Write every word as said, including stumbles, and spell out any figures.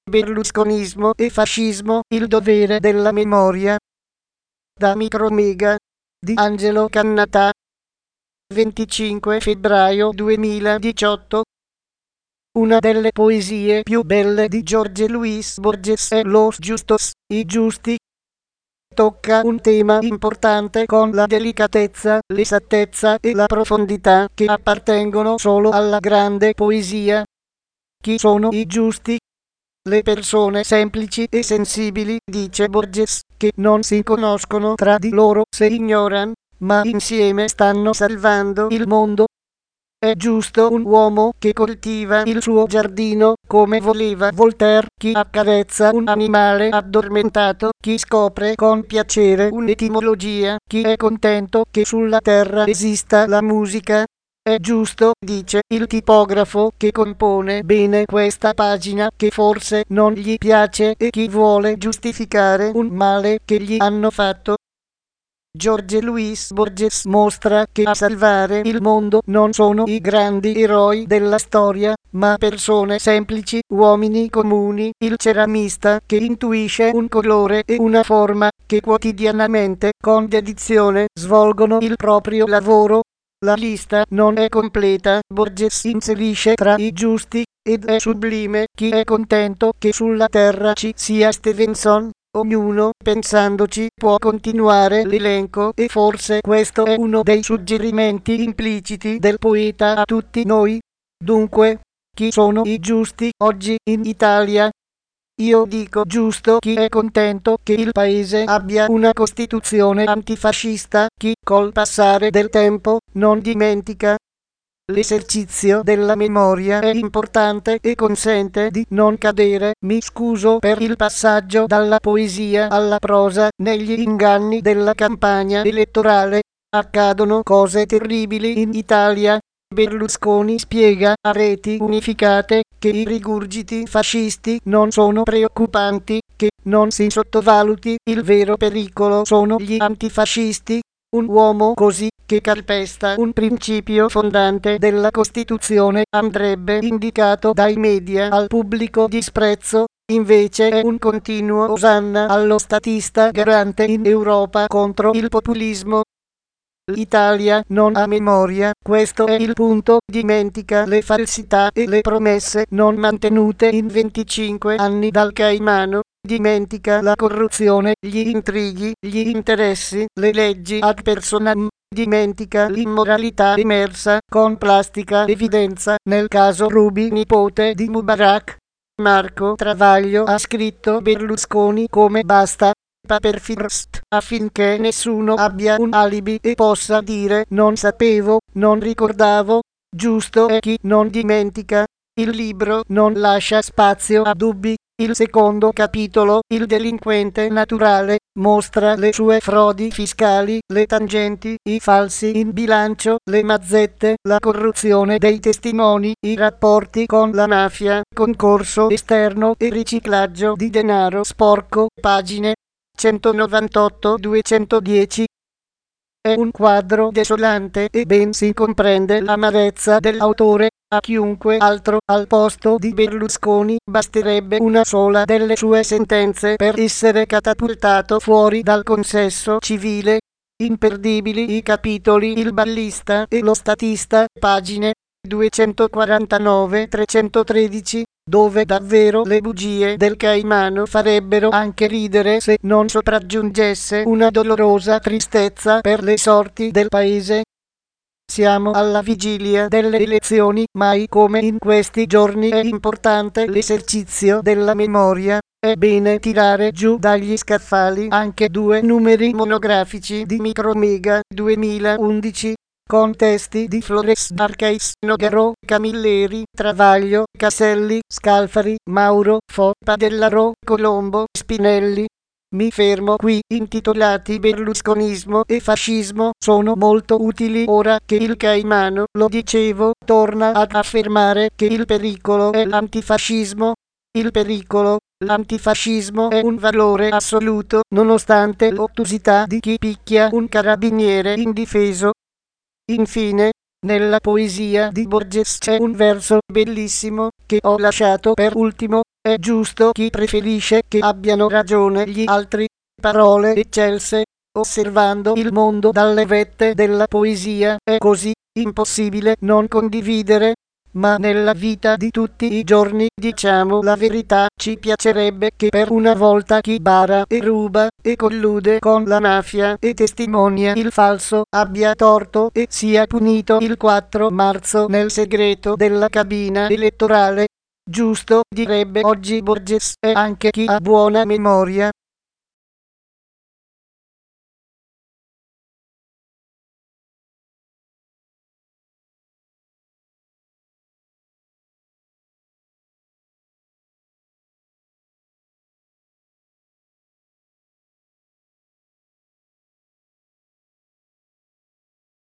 Berlusconismo e fascismo, il dovere della memoria. Da Micromega di Angelo Cannata. venticinque febbraio duemiladiciotto. Una delle poesie più belle di Jorge Luis Borges è Los Justos, i giusti. Tocca un tema importante con la delicatezza, l'esattezza e la profondità che appartengono solo alla grande poesia. Chi sono i giusti? Le persone semplici e sensibili, dice Borges, che non si conoscono tra di loro se ignorano, ma insieme stanno salvando il mondo. È giusto un uomo che coltiva il suo giardino, come voleva Voltaire, chi accarezza un animale addormentato, chi scopre con piacere un'etimologia, chi è contento che sulla terra esista la musica. È giusto, dice il tipografo che compone bene questa pagina, che forse non gli piace e chi vuole giustificare un male che gli hanno fatto. Jorge Luis Borges mostra che a salvare il mondo non sono i grandi eroi della storia, ma persone semplici, uomini comuni, il ceramista che intuisce un colore e una forma, che quotidianamente, con dedizione, svolgono il proprio lavoro. La lista non è completa, Borges inserisce tra i giusti, ed è sublime, chi è contento che sulla terra ci sia Stevenson. Ognuno, pensandoci, può continuare l'elenco e forse questo è uno dei suggerimenti impliciti del poeta a tutti noi. Dunque, chi sono i giusti oggi in Italia? Io dico giusto chi è contento che il paese abbia una Costituzione antifascista, chi col passare del tempo non dimentica. L'esercizio della memoria è importante e consente di non cadere, mi scuso per il passaggio dalla poesia alla prosa, negli inganni della campagna elettorale. Accadono cose terribili in Italia. Berlusconi spiega a reti unificate che i rigurgiti fascisti non sono preoccupanti, che non si sottovaluti il vero pericolo sono gli antifascisti. Un uomo così, che calpesta un principio fondante della Costituzione, andrebbe indicato dai media al pubblico disprezzo, invece è un continuo osanna allo statista garante in Europa contro il populismo. L'Italia non ha memoria, questo è il punto, dimentica le falsità e le promesse non mantenute in venticinque anni dal Caimano. Dimentica la corruzione, gli intrighi, gli interessi, le leggi ad personam. Dimentica l'immoralità emersa con plastica evidenza nel caso Ruby, nipote di Mubarak. Marco Travaglio ha scritto Berlusconi come basta paper first, affinché nessuno abbia un alibi e possa dire non sapevo, non ricordavo. Giusto è chi non dimentica. Il libro non lascia spazio a dubbi. Il secondo capitolo, il delinquente naturale, mostra le sue frodi fiscali, le tangenti, i falsi in bilancio, le mazzette, la corruzione dei testimoni, i rapporti con la mafia, concorso esterno e riciclaggio di denaro sporco, pagine centonovantotto duecentodieci. È un quadro desolante e ben si comprende l'amarezza dell'autore. A chiunque altro al posto di Berlusconi basterebbe una sola delle sue sentenze per essere catapultato fuori dal consesso civile. Imperdibili i capitoli Il ballista e lo statista, pagine duecentoquarantanove trecentotredici, dove davvero le bugie del Caimano farebbero anche ridere se non sopraggiungesse una dolorosa tristezza per le sorti del paese. Siamo alla vigilia delle elezioni, mai come in questi giorni è importante l'esercizio della memoria. È bene tirare giù dagli scaffali anche due numeri monografici di Micromega duemilaundici, con testi di Flores Arcais, Nogaro, Camilleri, Travaglio, Caselli, Scalfari, Mauro, Fo, Padellaro, Colombo, Spinelli. Mi fermo qui, intitolati Berlusconismo e fascismo, sono molto utili ora che il Caimano, lo dicevo, torna ad affermare che il pericolo è l'antifascismo. Il pericolo, l'antifascismo è un valore assoluto, nonostante l'ottusità di chi picchia un carabiniere indifeso. Infine, Nella poesia di Borges c'è un verso bellissimo che ho lasciato per ultimo. È giusto chi preferisce che abbiano ragione gli altri. Parole eccelse. Osservando il mondo dalle vette della poesia è così impossibile non condividere. Ma nella vita di tutti i giorni, diciamo la verità, ci piacerebbe che per una volta chi bara e ruba e collude con la mafia e testimonia il falso abbia torto e sia punito il quattro marzo nel segreto della cabina elettorale. Giusto, direbbe oggi Borges, e anche chi ha buona memoria.